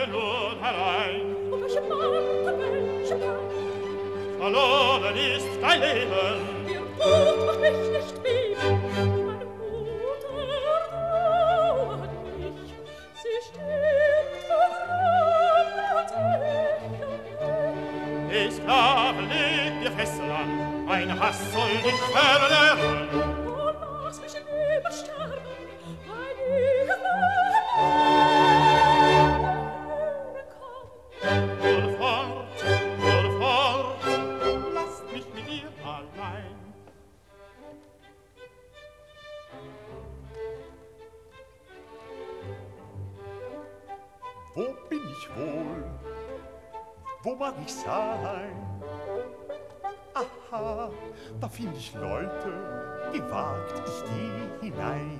bleibe nur allein. Und welche Mann, welche Mann, verloren ist dein Leben. ihr Mut macht mich nicht beben. Meine Mutter trauert mich, sie stirbt verrammt und Sklave, leg dir Fesseln an, mein Hass soll dich verlernen. Oh, lass mich lieber sterben, weil ich Nur fort, lasst mich mit dir allein. Wo bin ich wohl? Wo mag ich sein? Aha, da find ich Leute, gewagt, ich geh hinein.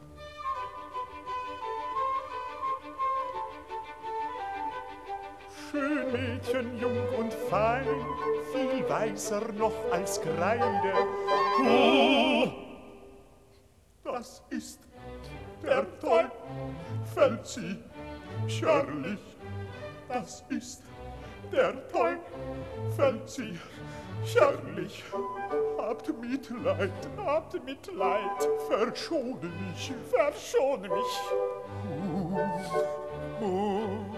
Schön Mädchen, jung und fein, viel weißer noch als Kreide. Oh, das ist der Teufel, sie, Schörlich, das ist der Teufel, sie, Schörlich. Habt Mitleid, verschone mich, verschone mich.